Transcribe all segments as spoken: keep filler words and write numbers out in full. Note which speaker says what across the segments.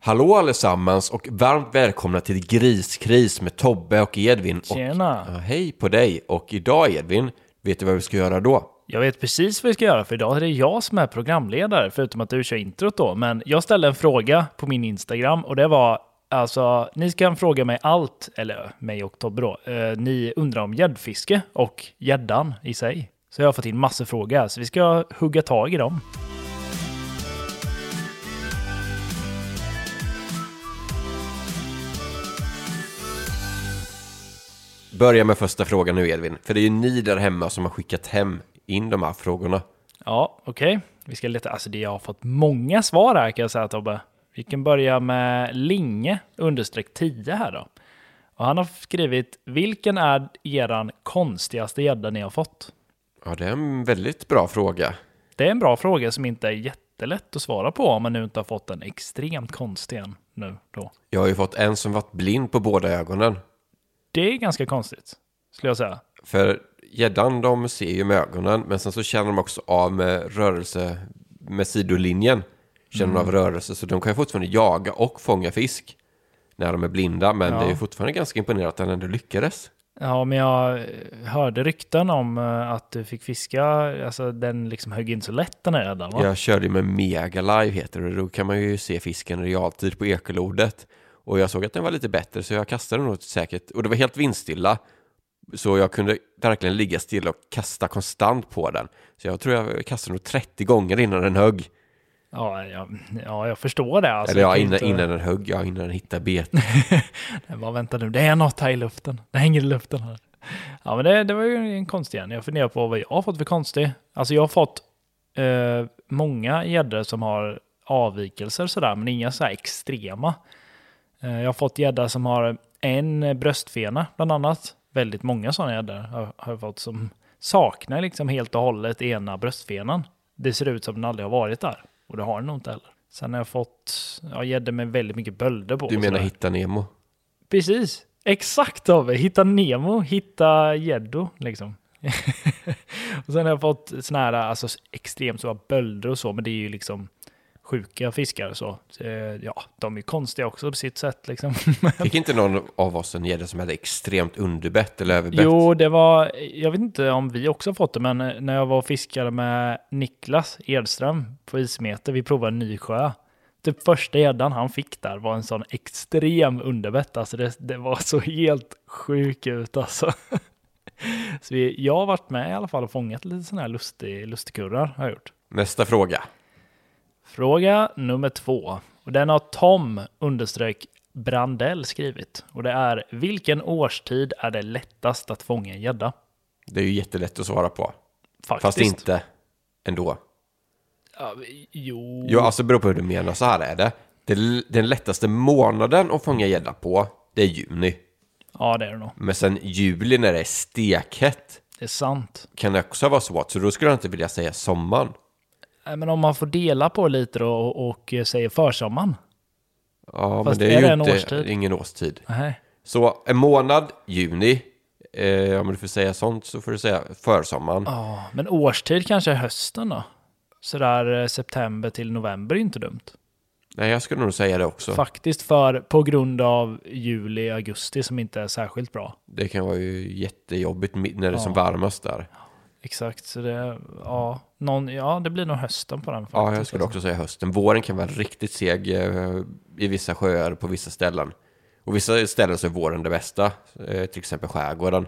Speaker 1: Hallå allesammans och varmt välkomna till Griskris med Tobbe och Edvin.
Speaker 2: Tjena.
Speaker 1: Och, ja, hej på dig. Och idag Edvin, vet du vad vi ska göra då?
Speaker 2: Jag vet precis vad vi ska göra, för idag är det jag som är programledare, förutom att du kör introt då. Men jag ställde en fråga på min Instagram och det var, alltså, ni kan fråga mig allt, eller mig och Tobbe då. Eh, ni undrar om gäddfiske och gäddan i sig. Så jag har fått in massor frågor, så vi ska hugga tag i dem.
Speaker 1: Börja med första frågan nu Edvin, för det är ju ni där hemma som har skickat hem in de här frågorna.
Speaker 2: Ja, okej. Okay. Vi ska leta, alltså det jag har fått många svar här kan jag säga, Tobbe. Vi kan börja med Linge understreck tio här då. Och han har skrivit, vilken är eran konstigaste gädda ni har fått?
Speaker 1: Ja, det är en väldigt bra fråga.
Speaker 2: Det är en bra fråga som inte är jättelätt att svara på om man nu inte har fått en extremt konstig en nu då.
Speaker 1: Jag har ju fått en som varit blind på båda ögonen.
Speaker 2: Det är ganska konstigt, skulle jag säga.
Speaker 1: För gäddan, de ser ju med ögonen, men sen så känner de också av med rörelse, med sidolinjen. Känner de av rörelse, så de kan ju fortfarande jaga och fånga fisk när de är blinda. Men ja, det är ju fortfarande ganska imponerande att han ändå lyckades.
Speaker 2: Ja, men jag hörde rykten om att du fick fiska, alltså den liksom högg in så lätt den här gäddan, va?
Speaker 1: Jag körde ju med Mega Live heter det, då kan man ju se fisken i realtid på ekolordet. Och jag såg att den var lite bättre, så jag kastade den nog säkert. Och det var helt vindstilla, så jag kunde verkligen ligga still och kasta konstant på den. Så jag tror jag kastade nog trettio gånger innan den högg.
Speaker 2: Ja, ja, ja jag förstår det. Alltså,
Speaker 1: Eller ja, innan,
Speaker 2: inte...
Speaker 1: innan den högg, ja, innan den hittade bet.
Speaker 2: Vad väntar nu? Det är något här i luften. Det hänger i luften här. Ja, men det, det var ju en konstig en. Jag funderar på vad jag har fått för konstig. Alltså jag har fått eh, många gäddor som har avvikelser sådär, men inga så här extrema. Eh, jag har fått gädda som har en bröstfena bland annat. Väldigt många sådana gäddor har, har jag fått som saknar liksom helt och hållet ena bröstfenan. Det ser ut som den aldrig har varit där. Och det har den nog inte heller. Sen har jag fått ja, gäddor med väldigt mycket bölder på.
Speaker 1: Du menar hitta Nemo?
Speaker 2: Precis. Exakt av hitta Nemo, hitta gäddo liksom. Och sen har jag fått såna här alltså, extremt stora bölder och så, men det är ju liksom sjuka fiskar och så. så. Ja, de är konstiga också på sitt sätt liksom.
Speaker 1: Fick inte någon av oss en gädda som hade extremt underbett eller överbett?
Speaker 2: Jo, det var, jag vet inte om vi också fått det, men när jag var och fiskade med Niklas Edström på Ismeter, vi provade en ny sjö. Typ första gäddan han fick där var en sån extrem underbett. Alltså det, det var så helt sjuk ut alltså. Så vi, jag har varit med i alla fall och fångat lite såna här lustig, lustigkurrar har jag gjort.
Speaker 1: Nästa fråga.
Speaker 2: Fråga nummer två. Och den har Tom understreck Brandell skrivit. Och det är, vilken årstid är det lättast att fånga en gädda?
Speaker 1: Det är ju jättelätt att svara på.
Speaker 2: Faktiskt.
Speaker 1: Fast inte ändå.
Speaker 2: Ja, jo.
Speaker 1: Jo, alltså beror på hur du menar, så här är det. det. Den lättaste månaden att fånga gädda på, det är juni.
Speaker 2: Ja, det är det nog.
Speaker 1: Men sen juli när det är stekhett.
Speaker 2: Det är sant.
Speaker 1: Kan det också vara svårt, så då skulle jag inte vilja säga sommaren.
Speaker 2: Men om man får dela på lite då och, och säger försommaren.
Speaker 1: Ja,
Speaker 2: fast
Speaker 1: men det är,
Speaker 2: är
Speaker 1: ju
Speaker 2: det en
Speaker 1: inte,
Speaker 2: årstid?
Speaker 1: ingen årstid.
Speaker 2: Nej.
Speaker 1: Så en månad, juni. Eh, om du får säga sånt så får du säga försommaren.
Speaker 2: Ja, men årstid kanske är hösten då? Sådär september till november är inte dumt.
Speaker 1: Nej, jag skulle nog säga det också.
Speaker 2: Faktiskt för på grund av juli, augusti som inte är särskilt bra.
Speaker 1: Det kan vara ju jättejobbigt när det är
Speaker 2: Ja.
Speaker 1: som varmast där.
Speaker 2: Exakt, så det, ja, någon, ja, det blir nog hösten på den faktiskt.
Speaker 1: Ja, jag skulle också säga hösten. Våren kan vara riktigt seg eh, i vissa sjöar på vissa ställen. Och vissa ställen så är våren det bästa. Eh, till exempel skärgården.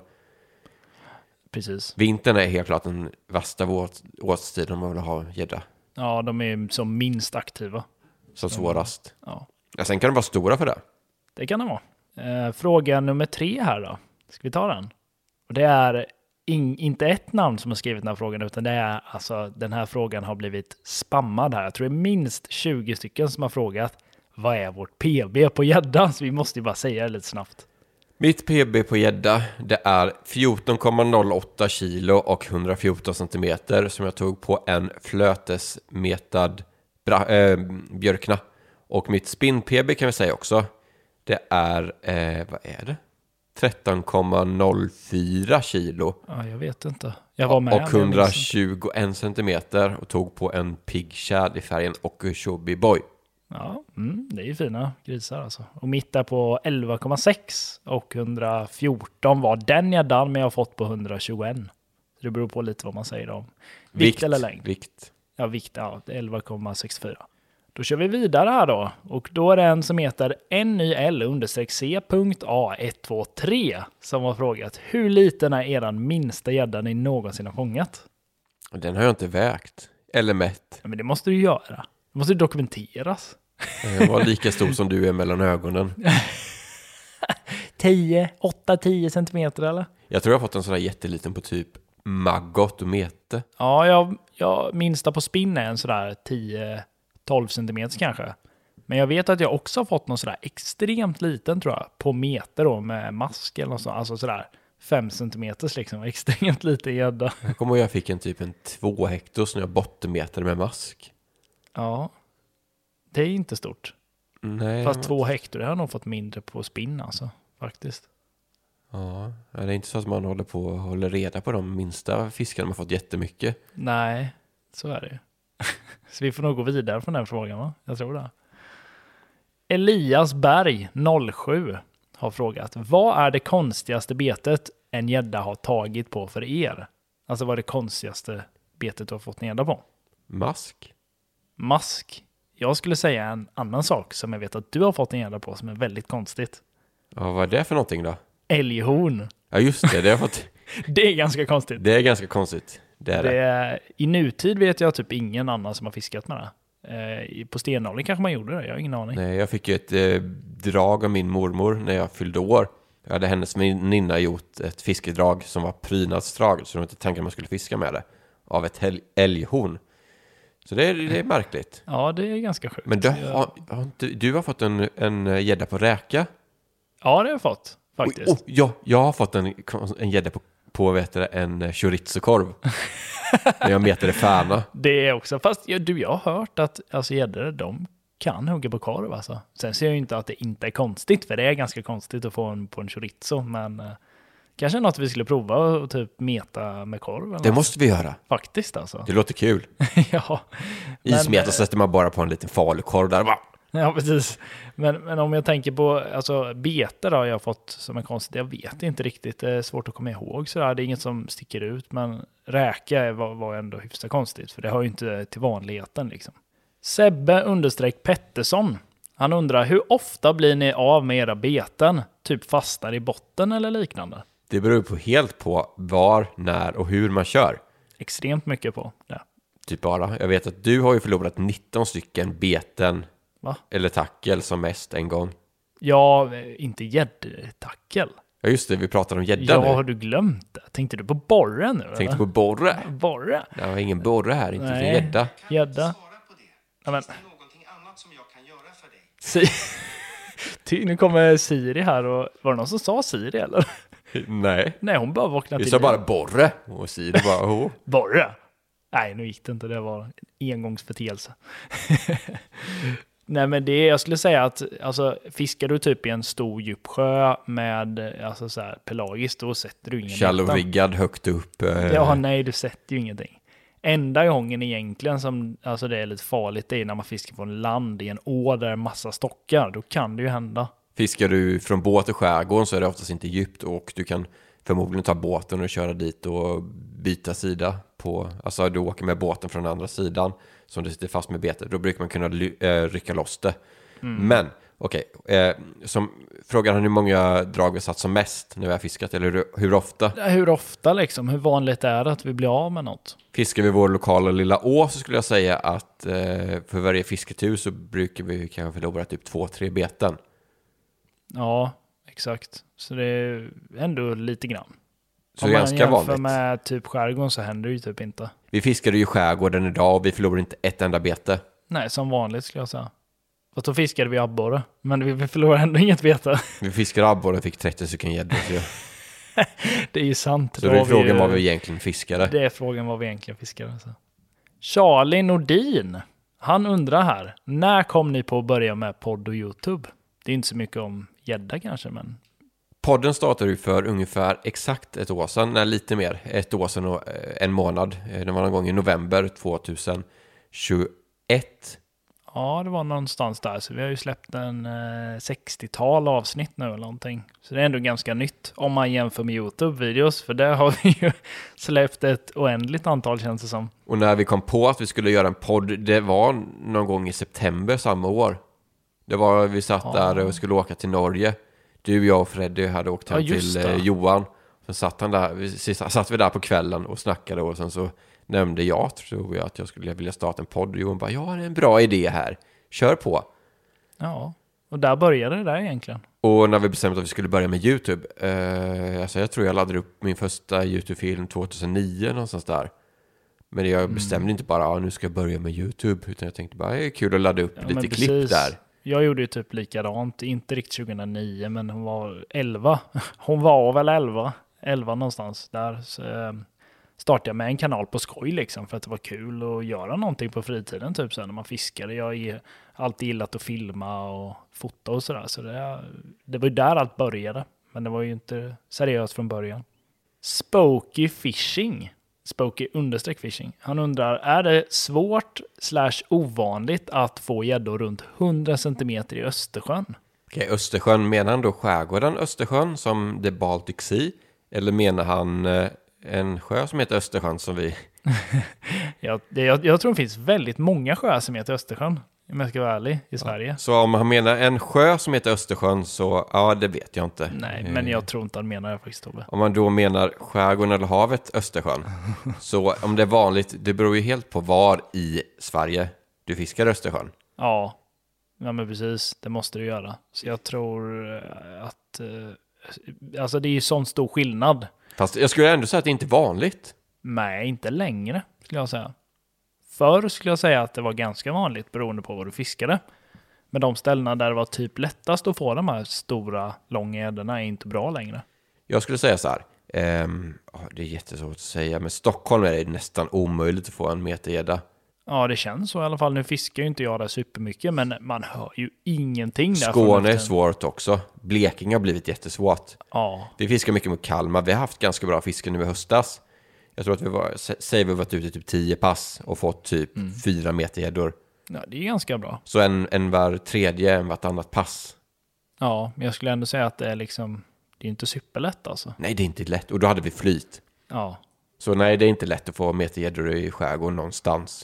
Speaker 2: Precis.
Speaker 1: Vintern är helt klart den värsta vår- årstiden om man vill ha gädda.
Speaker 2: Ja, de är som minst aktiva.
Speaker 1: Som svårast.
Speaker 2: Ja,
Speaker 1: Ja, sen kan de vara stora för det.
Speaker 2: det kan det vara. Eh, fråga nummer tre här då. Ska vi ta den? Och det är in, inte ett namn som har skrivit den här frågan, utan det är alltså den här frågan har blivit spammad här. Jag tror det är minst tjugo stycken som har frågat vad är vårt P B på gädda? Så vi måste ju bara säga det lite snabbt.
Speaker 1: Mitt P B på gädda, det är fjorton komma noll åtta kilo och hundrafjorton centimeter som jag tog på en flötesmetad bra, äh, björkna. Och mitt spinn-P B kan vi säga också, det är, eh, vad är det? tretton komma noll fyra kilo.
Speaker 2: Ja, jag vet inte. Jag var med.
Speaker 1: Och hundratjugoen centimeter och tog på en Pig Shad i färgen Okeechobee Boy.
Speaker 2: Ja, mm, det är ju fina grisar alltså. Och mitt där på elva komma sex och hundrafjorton var den gäddan, men jag har fått på hundratjugoett. Så det beror på lite vad man säger om vikt, vikt eller längd.
Speaker 1: Vikt.
Speaker 2: Ja, vikt, ja, elva komma sextiofyra. Då kör vi vidare här då. Och då är det en som heter N Y L understreck C A ett två tre som har frågat: hur liten är eran minsta gädda ni någonsin har fångat?
Speaker 1: Den har jag inte vägt. Eller mätt.
Speaker 2: Ja, men det måste du göra. Det måste dokumenteras.
Speaker 1: Den var lika stor som du är mellan ögonen.
Speaker 2: tio, åtta tio centimeter eller?
Speaker 1: Jag tror jag har fått en sån här jätteliten på typ maggot och mete.
Speaker 2: Ja, jag, jag minsta på spinn är en sådär tio tolv centimeter kanske. Men jag vet att jag också har fått någon sådär extremt liten tror jag. På meter då med mask eller något sånt. Alltså sådär fem centimeters liksom. Extremt liten gädda.
Speaker 1: Jag kommer ihåg jag fick en typ en två hektos när jag bottenmetade med mask.
Speaker 2: Ja. Det är inte stort.
Speaker 1: Nej.
Speaker 2: Fast två hektar, det har jag nog fått mindre på spinn alltså. Faktiskt.
Speaker 1: Ja, det är inte så att man håller på och håller reda på de minsta fiskarna man fått jättemycket.
Speaker 2: Nej, så är det ju. Så vi får nog gå vidare från den frågan, va? Jag tror det. Elias Berg, noll sju, har frågat: vad är det konstigaste betet en gädda har tagit på för er? Alltså vad är det konstigaste betet du har fått en gädda på?
Speaker 1: Mask?
Speaker 2: Mask. Jag skulle säga en annan sak som jag vet att du har fått en gädda på som är väldigt konstigt.
Speaker 1: Ja, vad är det för någonting då?
Speaker 2: Älghorn.
Speaker 1: Ja, just det. Det, har fått...
Speaker 2: det är ganska konstigt.
Speaker 1: Det är ganska konstigt. Det är det.
Speaker 2: det är, I nutid vet jag typ ingen annan som har fiskat med det. Eh, på Stenåldern kanske man gjorde det, jag har ingen aning.
Speaker 1: Nej, jag fick ju ett eh, drag av min mormor när jag fyllde år. Jag hade hennes väninna gjort ett fiskedrag som var prydnadsdrag, så de inte tänkte att man skulle fiska med det. Av ett häl- älghorn. Så det är, det är märkligt.
Speaker 2: Ja, det är ganska sjukt.
Speaker 1: Men du har, har inte, du har fått en, en gädda på räka?
Speaker 2: Ja, det har jag fått, faktiskt.
Speaker 1: Oh, oh, ja, jag har fått en, en gädda på, på vet du, en chorizo-korv. När jag metade färna.
Speaker 2: Det är också, fast ja, du, jag har hört att alltså, gäddor, de kan hugga på korv alltså. Sen ser jag ju inte att det inte är konstigt, för det är ganska konstigt att få en på en chorizo, men eh, kanske något vi skulle prova och typ meta med korv. Eller
Speaker 1: det
Speaker 2: något.
Speaker 1: måste vi göra.
Speaker 2: Faktiskt alltså.
Speaker 1: Det låter kul.
Speaker 2: ja.
Speaker 1: Ismeta
Speaker 2: men,
Speaker 1: sätter man bara på en liten falukorv där. Va?
Speaker 2: Ja, precis. Men, men om jag tänker på alltså, beter har jag fått som är konstigt. Jag vet inte riktigt. Det är svårt att komma ihåg. Sådär. Det är inget som sticker ut. Men räka var, var ändå hyfsat konstigt. För det har ju inte till vanligheten. Liksom. Sebbe understreck Pettersson. Han undrar: hur ofta blir ni av med era beten? Typ fastnar i botten eller liknande?
Speaker 1: Det beror på helt på var, när och hur man kör.
Speaker 2: Extremt mycket på det.
Speaker 1: Typ bara. Jag vet att du har ju förlorat nitton stycken beten.
Speaker 2: Va?
Speaker 1: Eller tackel som mest en gång.
Speaker 2: Ja, inte gäddtackel.
Speaker 1: Ja just det, vi pratar om gädda
Speaker 2: Ja,
Speaker 1: nu.
Speaker 2: har du glömt det? Tänkte du på borre nu?
Speaker 1: Tänkte
Speaker 2: eller?
Speaker 1: på borre.
Speaker 2: Borre?
Speaker 1: Det var ingen borre här, inte
Speaker 2: Nej.
Speaker 1: för gädda.
Speaker 2: Gädda. Ja, men.
Speaker 3: Finns det någonting annat som jag kan göra för dig?
Speaker 2: Si- Ty, nu kommer Siri här och var det någon som sa Siri eller?
Speaker 1: Nej.
Speaker 2: Nej, hon bara vaknade
Speaker 1: Vi
Speaker 2: till.
Speaker 1: sa bara borre och Siri bara oh.
Speaker 2: Borre? Nej, nu gick det inte. Det var en engångsförteelse. Nej, men det jag skulle säga att alltså, fiskar du typ i en stor djup sjö med alltså, så här, pelagiskt, då sätter du ingen
Speaker 1: Shallow-riggad högt upp. Eh.
Speaker 2: Ja, nej, du sätter ju ingenting. Enda gången egentligen som alltså, det är lite farligt, det är när man fiskar från land i en å där det är massa stockar. Då kan det ju hända.
Speaker 1: Fiskar du från båt i skärgården så är det oftast inte djupt och du kan förmodligen ta båten och köra dit och byta sida på, alltså du åker med båten från andra sidan som du sitter fast med betet, då brukar man kunna ly- äh, rycka loss det. Mm. Men, okej, okay, eh, som frågan har hur många drag vi satt som mest när vi har fiskat, eller hur, hur ofta?
Speaker 2: Hur ofta liksom? Hur vanligt är det att vi blir av med något?
Speaker 1: Fiskar vi vår lokala lilla å så skulle jag säga att eh, för varje fisketur så brukar vi kanske förlora typ två, tre beten.
Speaker 2: Ja, exakt. Så det är ändå lite grann.
Speaker 1: Så det är ganska vanligt.
Speaker 2: Om man jämför med typ skärgården så händer det ju typ inte.
Speaker 1: Vi fiskade ju skärgården idag och vi förlorade inte ett enda bete.
Speaker 2: Nej, som vanligt skulle jag säga. Fast då fiskade vi abborre. Men vi förlorade ändå inget bete.
Speaker 1: Vi fiskade abborre och fick trettio stycken gäddor.
Speaker 2: Det är ju sant.
Speaker 1: Så då är frågan vad vi egentligen fiskade.
Speaker 2: Det är frågan vad vi egentligen fiskade. Så. Charlie Nordin. Han undrar här. När kom ni på att börja med podd och YouTube? Det är inte så mycket om gädda kanske, men...
Speaker 1: Podden startade ju för ungefär exakt ett år sedan, nej, lite mer, ett år sedan och en månad. Det var någon gång i november tjugohundratjugoett.
Speaker 2: Ja, det var någonstans där. Så vi har ju släppt en eh, sextiotal avsnitt nu eller någonting. Så det är ändå ganska nytt om man jämför med YouTube-videos. För där har vi ju släppt ett oändligt antal, känns det som.
Speaker 1: Och när vi kom på att vi skulle göra en podd, det var någon gång i september samma år. Det var, vi satt ja. där och skulle åka till Norge. Du, jag och Freddy hade åkt hem ja, till eh, Johan. Sen satt han där, vi, satt vi där på kvällen och snackade och sen så nämnde jag, tror jag, att jag skulle vilja starta en podd. Och Johan bara, ja, det är en bra idé här. Kör på.
Speaker 2: Ja, och där började det där egentligen.
Speaker 1: Och när vi bestämde att vi skulle börja med YouTube, eh, alltså jag tror jag laddade upp min första YouTube-film tjugohundranio någonstans där. Men jag bestämde mm. inte bara, ja, nu ska jag börja med YouTube, utan jag tänkte bara, det är kul att ladda upp ja, lite klipp där.
Speaker 2: Jag gjorde ju typ likadant, inte riktigt tjugohundranio, men hon var elva. Hon var väl elva, elva någonstans där. Så, eh, startade jag med en kanal på skoj liksom, för att det var kul att göra någonting på fritiden, typ så när man fiskade. Jag har alltid gillat att filma och fota och sådär, så det, det var ju där allt började. Men det var ju inte seriöst från början. Spooky Fishing. Spooky understreck fishing. Han undrar, är det svårt slash ovanligt att få gäddor runt hundra centimeter i Östersjön?
Speaker 1: Okej, Östersjön, menar han då skärgården Östersjön som the Baltic Sea? Eller menar han eh, en sjö som heter Östersjön som vi...
Speaker 2: jag, jag, jag tror det finns väldigt många sjöar som heter Östersjön, om jag ska vara ärlig, i Sverige.
Speaker 1: Ja, så om han menar en sjö som heter Östersjön så, ja, det vet jag inte.
Speaker 2: Nej, men jag tror inte han menar det faktiskt, Tobbe.
Speaker 1: Om man då menar skärgården eller havet Östersjön, så om det är vanligt, det beror ju helt på var i Sverige du fiskar Östersjön.
Speaker 2: Ja, ja men precis, det måste du göra. Så jag tror att, alltså det är ju sån stor skillnad.
Speaker 1: Fast jag skulle ändå säga att det inte är vanligt.
Speaker 2: Nej, inte längre skulle jag säga. Förr skulle jag säga att det var ganska vanligt beroende på vad du fiskade. Men de ställena där det var typ lättast att få de här stora, långa gäddorna är inte bra längre.
Speaker 1: Jag skulle säga så här. Um, oh, det är jättesvårt att säga. Men Stockholm är det nästan omöjligt att få en metergädda.
Speaker 2: Ja, det känns så i alla fall. Nu fiskar ju inte jag där supermycket, men man hör ju ingenting där.
Speaker 1: Skåne är svårt också. Blekinge har blivit jättesvårt.
Speaker 2: Ja.
Speaker 1: Vi fiskar mycket mot Kalmar. Vi har haft ganska bra fiske nu i höstas. Jag tror att vi var, säger vi varit ute i typ tio pass och fått typ mm. fyra meter gäddor.
Speaker 2: Ja, det är ganska bra.
Speaker 1: Så en, en var tredje, en vart annat pass.
Speaker 2: Ja, men jag skulle ändå säga att det är liksom, det är inte superlätt alltså.
Speaker 1: Nej, det är inte lätt. Och då hade vi flyt.
Speaker 2: Ja.
Speaker 1: Så nej, det är inte lätt att få meter gäddor i skärgården någonstans.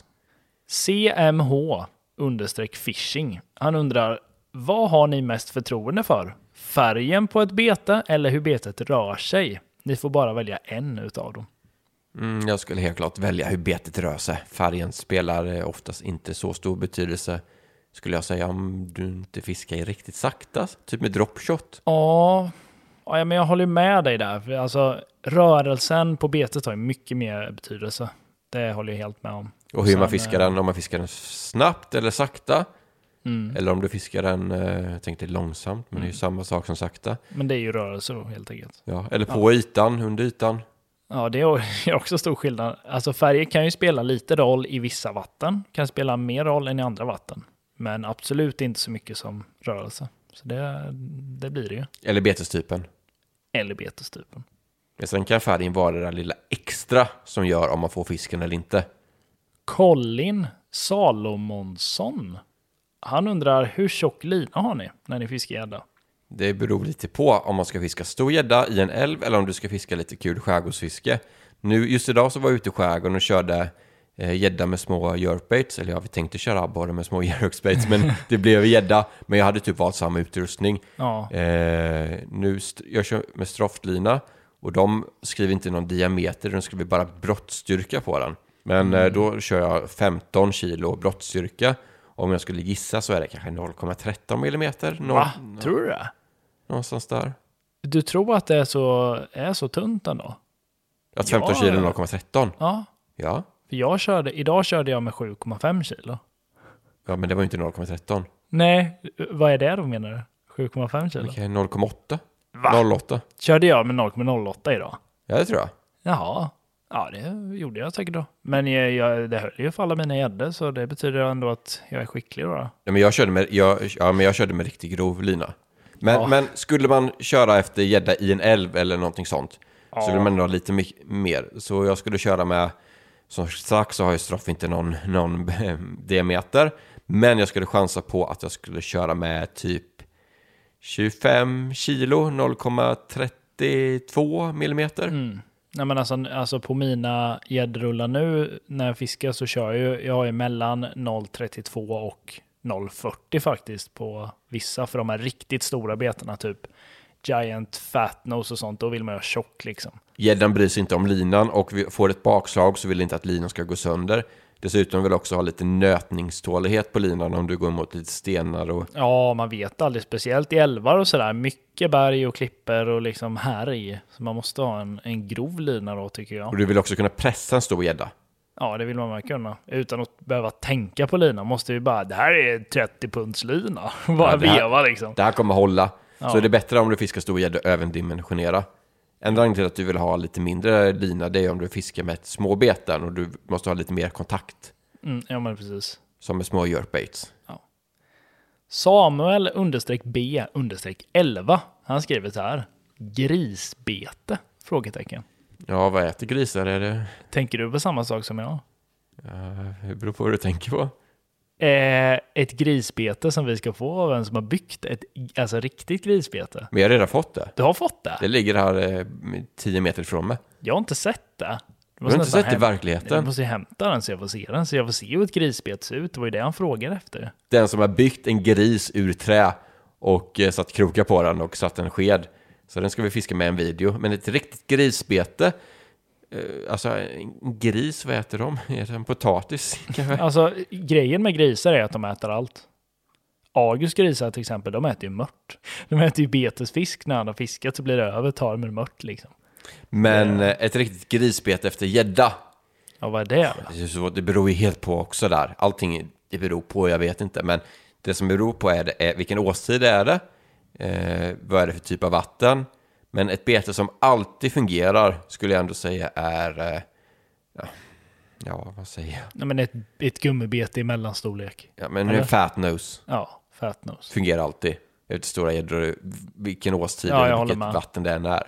Speaker 2: C M H understreck fishing. Han undrar, vad har ni mest förtroende för? Färgen på ett bete eller hur betet rör sig? Ni får bara välja en utav dem.
Speaker 1: Mm, jag skulle helt klart välja hur betet rör sig. Färgen spelar oftast inte så stor betydelse, skulle jag säga, om du inte fiskar riktigt sakta. Typ med dropshot.
Speaker 2: Ja, ja men jag håller med dig där. För alltså, rörelsen på betet har mycket mer betydelse. Det håller jag helt med om.
Speaker 1: Och hur Sen, man fiskar den, om man fiskar den snabbt eller sakta.
Speaker 2: Mm.
Speaker 1: Eller om du fiskar den, jag tänkte långsamt, men mm. det är ju samma sak som sakta.
Speaker 2: Men det är ju rörelse då, helt enkelt.
Speaker 1: Ja, eller på ja. ytan, under ytan.
Speaker 2: Ja, det är också stor skillnad. Alltså färger kan ju spela lite roll i vissa vatten. Kan spela mer roll än i andra vatten. Men absolut inte så mycket som rörelse. Så det, det blir det ju.
Speaker 1: Eller betestypen.
Speaker 2: Eller betestypen.
Speaker 1: Men sen kan färgen vara det där lilla extra som gör om man får fisken eller inte.
Speaker 2: Colin Salomonsson. Han undrar, hur tjock lina har ni när ni fiskar gädda?
Speaker 1: Det beror lite på om man ska fiska stor gädda i en älv eller om du ska fiska lite kul skärgårdsfiske. Nu, just idag så var jag ute i skärgården och körde gädda eh, med små jerkbaits. Eller ja, vi tänkte köra abborre med små jerkbaits, men det blev gädda. Men jag hade typ valt samma utrustning.
Speaker 2: Ja.
Speaker 1: Eh, nu st- jag kör med stroftlina och de skriver inte någon diameter, de skriver bara brottstyrka på den. Men mm. eh, då kör jag femton kilo brottstyrka. Om jag skulle gissa så är det kanske noll komma tretton millimeter. Noll,
Speaker 2: Va? Tror du det?
Speaker 1: Någonstans där.
Speaker 2: Du tror att det är så, är så tunt ändå?
Speaker 1: Att femton ja. kilo är noll komma tretton?
Speaker 2: Ja.
Speaker 1: Ja.
Speaker 2: För jag körde, idag körde jag med sju komma fem kilo.
Speaker 1: Ja, men det var ju inte noll komma tretton.
Speaker 2: Nej, vad är det då menar du? sju komma fem kilo?
Speaker 1: Okej, okay, noll komma åtta.
Speaker 2: Va?
Speaker 1: noll komma åtta.
Speaker 2: Körde jag med noll komma noll åtta idag?
Speaker 1: Ja, det tror jag.
Speaker 2: Jaha. Ja, det gjorde jag säkert då. Men jag, jag, det höll ju för alla mina gäddor, så det betyder ändå att jag är skicklig då.
Speaker 1: Ja, men jag körde med, jag, ja, men jag körde med riktigt grov lina. Men, ja. men skulle man köra efter gädda i en älv eller någonting sånt ja. så vill man ha lite my- mer. Så jag skulle köra med, som sagt så har ju Stroff inte någon, någon diameter. Men jag skulle chansa på att jag skulle köra med typ tjugofem kilo, noll komma trettiotvå millimeter.
Speaker 2: Mm. Nej, men alltså, alltså på mina gäddrullar nu när jag fiskar så kör jag ju, jag har ju mellan noll komma trettiotvå och noll komma fyrtio faktiskt på vissa, för de här riktigt stora betarna, typ Giant Fat Nose och sånt, då vill man ha tjock liksom.
Speaker 1: Gäddan bryr sig inte om linan, och vi får ett bakslag så vill inte att linan ska gå sönder. Dessutom vill också ha lite nötningstålighet på linan om du går mot lite stenar. Och...
Speaker 2: Ja, man vet aldrig, speciellt i älvar och sådär. Mycket berg och klipper och liksom här i. Så man måste ha en, en grov lina då, tycker jag.
Speaker 1: Och du vill också kunna pressa en stor gädda.
Speaker 2: Ja, det vill man väl kunna. Utan att behöva tänka på linan måste vi bara, det här är trettio punds lina. Bara
Speaker 1: Ja, det här-
Speaker 2: veva liksom.
Speaker 1: Det här kommer hålla.
Speaker 2: Ja.
Speaker 1: Så är det bättre om du fiskar stor gädda överdimensionera. En anledning till att du vill ha lite mindre lina, det är om du fiskar med ett små beten och du måste ha lite mer kontakt.
Speaker 2: Mm, ja, men precis.
Speaker 1: Som med små jerkbaits.
Speaker 2: Samuel understreck B understreck elva. Han skriver så här. Grisbete? Frågetecken.
Speaker 1: Ja, vad äter grisar? Är det...
Speaker 2: Tänker du på samma sak som jag?
Speaker 1: Ja, det beror på vad du tänker på.
Speaker 2: Eh, ett grisbete som vi ska få av en som har byggt ett alltså riktigt grisbete.
Speaker 1: Men jag har redan fått det.
Speaker 2: Du har fått det?
Speaker 1: Det ligger här eh, tio meter ifrån mig.
Speaker 2: Jag har inte sett det.
Speaker 1: Du har inte
Speaker 2: nästan
Speaker 1: sett det i
Speaker 2: häm-
Speaker 1: verkligheten?
Speaker 2: Jag måste ju hämta den så jag får se den. Så jag får se hur ett grisbete ser ut. Det var ju det han frågade efter.
Speaker 1: Den som har byggt en gris ur trä och eh, satt krokar på den och satt en sked. Så den ska vi fiska med en video. Men ett riktigt grisbete, eh, alltså en gris, vad äter de? Är det en potatis kanske?
Speaker 2: Alltså grejen med grisar är att de äter allt. August grisar till exempel, de äter ju mört. De äter ju betesfisk. När de har fiskat så blir det över, tar de med mört liksom.
Speaker 1: Men eh, ett riktigt grisbete efter gädda,
Speaker 2: Ja, vad är det då?
Speaker 1: det är så- det beror ju helt på också där. Allting det beror på, jag vet inte. Men det som beror på är, det, är vilken årstid är det? Eh, vad är det för typ av vatten? Men ett bete som alltid fungerar skulle jag ändå säga är... Eh, ja, ja, vad säger jag?
Speaker 2: Nej, men ett, ett gummibete i mellanstorlek.
Speaker 1: Ja, men
Speaker 2: Eller?
Speaker 1: en fat nose
Speaker 2: Ja, fat nose.
Speaker 1: fungerar alltid. Ute stora gäddor, vilken årstid
Speaker 2: Ja, jag
Speaker 1: eller
Speaker 2: håller
Speaker 1: vilket
Speaker 2: med.
Speaker 1: vatten det än är.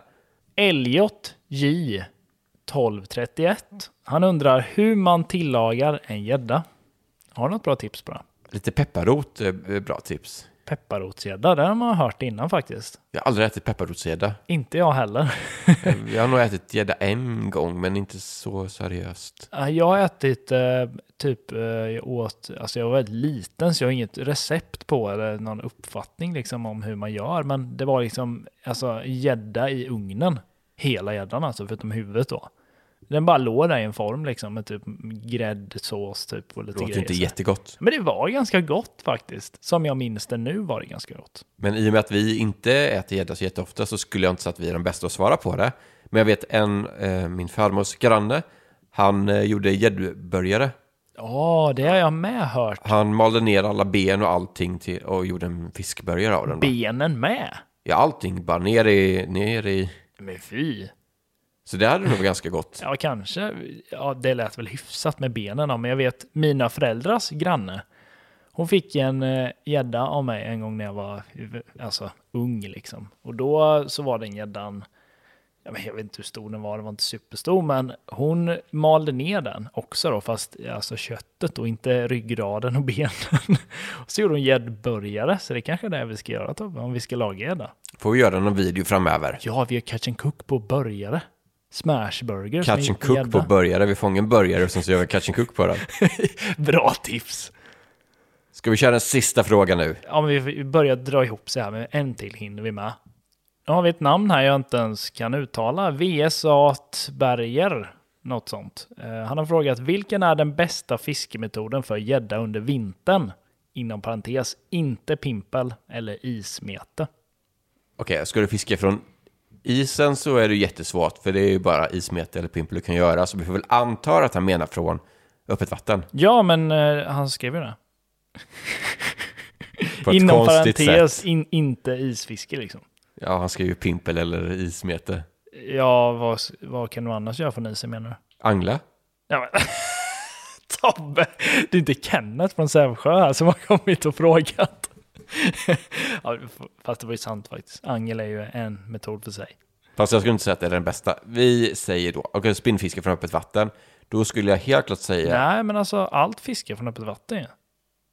Speaker 2: Elliot J tolv trettioett. Han undrar hur man tillagar en gädda. Har du något bra tips på det?
Speaker 1: Lite pepparrot är bra tips.
Speaker 2: Pepparrotsgädda, det har man hört innan faktiskt.
Speaker 1: Jag har aldrig ätit pepparrotsgädda.
Speaker 2: Inte jag heller.
Speaker 1: Jag har nog ätit gädda en gång, men inte så seriöst.
Speaker 2: Ja, jag har ätit eh, typ, eh, jag åt, alltså jag var väldigt liten så jag har inget recept på eller någon uppfattning liksom om hur man gör. Men det var liksom, alltså gädda i ugnen. Hela gäddan alltså, förutom huvudet då. Den bara låg där i en form liksom med typ gräddsås typ och lite
Speaker 1: Det låter
Speaker 2: grejer.
Speaker 1: inte
Speaker 2: så.
Speaker 1: jättegott.
Speaker 2: Men det var ganska gott faktiskt. Som jag minns det nu var det ganska gott.
Speaker 1: Men i och med att vi inte äter gädda så jätteofta så skulle jag inte säga att vi är de bästa att svara på det. Men jag vet en, eh, min farmors granne, han eh, gjorde gäddburgare.
Speaker 2: Ja, det har jag med hört.
Speaker 1: Han malde ner alla ben och allting till, och gjorde en fiskburgare av den. Då.
Speaker 2: Benen med.
Speaker 1: Ja, allting bara ner i, ner i...
Speaker 2: Men fy.
Speaker 1: Så det hade nog varit ganska gott.
Speaker 2: Ja, kanske. Ja, det lät väl hyfsat med benen. Men jag vet, mina föräldrars granne, hon fick en eh, gädda av mig en gång när jag var alltså, ung. Liksom. Och då så var den gäddan, jag vet inte hur stor den var, den var inte superstor, men hon malde ner den också då, fast alltså köttet och inte ryggraden och benen. Och så gjorde hon gäddburgare, så det kanske är det vi ska göra Tobbe, om vi ska laga gädda.
Speaker 1: Får vi göra någon video framöver?
Speaker 2: Ja, vi har catch and cook på burgare. Smashburger. som
Speaker 1: Catch and
Speaker 2: är
Speaker 1: cook
Speaker 2: gädda.
Speaker 1: på burgare. Vi fångar en burgare och sen så gör vi catch and cook på den.
Speaker 2: Bra tips.
Speaker 1: Ska vi köra en sista fråga nu?
Speaker 2: Ja, men vi börjar dra ihop så här, med en till hinner vi med. Nu har vi ett namn här jag inte ens kan uttala. V S A Berger, något sånt. Eh, han har frågat, vilken är den bästa fiskemetoden för gädda under vintern? Inom parentes, inte pimpel eller ismete.
Speaker 1: Okej, ska du fiska från isen så är det jättesvårt. För det är ju bara ismete eller pimpel du kan göra. Så vi får väl anta att han menar från öppet vatten.
Speaker 2: Ja, men eh, han skrev ju det.
Speaker 1: På ett
Speaker 2: Inom
Speaker 1: konstigt
Speaker 2: parentes,
Speaker 1: sätt.
Speaker 2: in, inte isfiske liksom.
Speaker 1: Ja, han skriver ju pimpel eller ismete.
Speaker 2: Ja, vad, vad kan du annars göra från isen menar du?
Speaker 1: Angla?
Speaker 2: Ja, men... Tobbe, det är inte Kenneth från Sävsjö här som har kommit och frågat. Ja, fast det var ju sant faktiskt. Angel är ju en metod för sig.
Speaker 1: Fast jag skulle inte säga att det är den bästa. Vi säger då, okej, spinnfiske från öppet vatten. Då skulle jag helt klart säga...
Speaker 2: Nej, men alltså allt fiske från öppet vatten. Ja.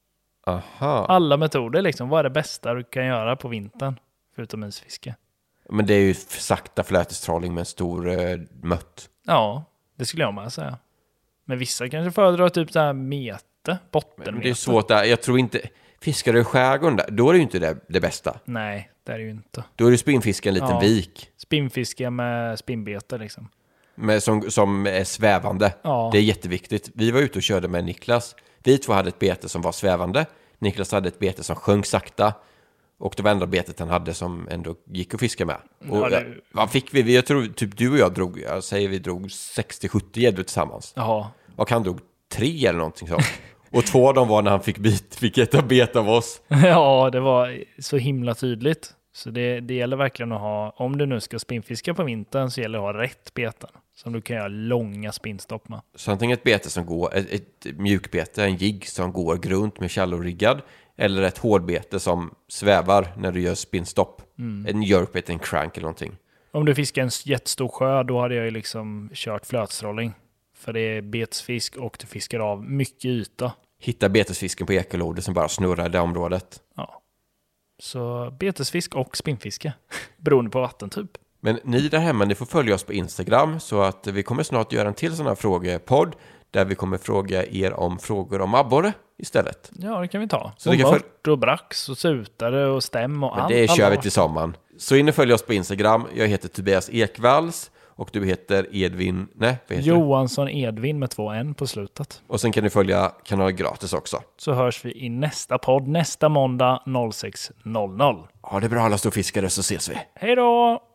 Speaker 1: Aha.
Speaker 2: Alla metoder liksom. Vad är det bästa du kan göra på vintern? Förutom isfiske.
Speaker 1: Men det är ju sakta flötestrålning med en stor eh, mött.
Speaker 2: Ja, det skulle jag med säga. Men vissa kanske föredrar typ så här mete, bottenmete.
Speaker 1: Men det är svårt där. Jag tror inte... Fiskar du i skärgården där, då är det ju inte det, det bästa.
Speaker 2: Nej, det är det ju inte.
Speaker 1: Då är det spinnfiska en liten
Speaker 2: Ja.
Speaker 1: vik.
Speaker 2: Spinnfiske med spinnbete liksom.
Speaker 1: Med, som, som är svävande.
Speaker 2: Ja.
Speaker 1: Det är jätteviktigt. Vi var ute och körde med Niklas. Vi två hade ett bete som var svävande. Niklas hade ett bete som sjönk sakta. Och det var enda betet han hade som ändå gick att fiska med. Och
Speaker 2: Ja, det-
Speaker 1: jag, vad fick vi? Jag tror typ du och jag drog, jag säger vi drog sextio sjuttio gäddor tillsammans.
Speaker 2: Jaha.
Speaker 1: Och han drog tre eller någonting sånt. Och två av dem var när han fick, bit, fick äta bet av oss.
Speaker 2: Ja, det var så himla tydligt. Så det, det gäller verkligen att ha, om du nu ska spinnfiska på vintern så gäller det att ha rätt beten. Som du kan göra långa spinnstopp med.
Speaker 1: Så antingen ett bete som går, ett, ett mjukbete, en jigg som går grunt med shallow-riggad. Eller ett hårdbete som svävar när du gör spinnstopp. Mm. En jerkbait, en crank eller någonting.
Speaker 2: Om du fiskar en jättestor sjö, då hade jag ju liksom kört flötstrålning. För det är betesfisk och du fiskar av mycket yta.
Speaker 1: Hitta betesfisken på ekolodor som bara snurrar i det området.
Speaker 2: Ja. Så betesfisk och spinnfiske. Beroende på vattentyp.
Speaker 1: Men ni där hemma, ni får följa oss på Instagram. Så att vi kommer snart göra en till sån här frågepodd. Där vi kommer fråga er om frågor om abborre istället.
Speaker 2: Ja, det kan vi ta.
Speaker 1: Så
Speaker 2: och
Speaker 1: det kan
Speaker 2: mört och brax och sutare och stäm och
Speaker 1: Men
Speaker 2: allt.
Speaker 1: det kör vi till sommaren. Så in och följ oss på Instagram. Jag heter Tobias Ekvalls. Och du heter Edvin... Nej, vad heter
Speaker 2: Johansson Edvin med två N på slutet.
Speaker 1: du? Och sen kan ni följa kanalen gratis också.
Speaker 2: Så hörs vi i nästa podd nästa måndag sex noll noll.
Speaker 1: Ha det bra alla storfiskare så ses vi.
Speaker 2: Hej då!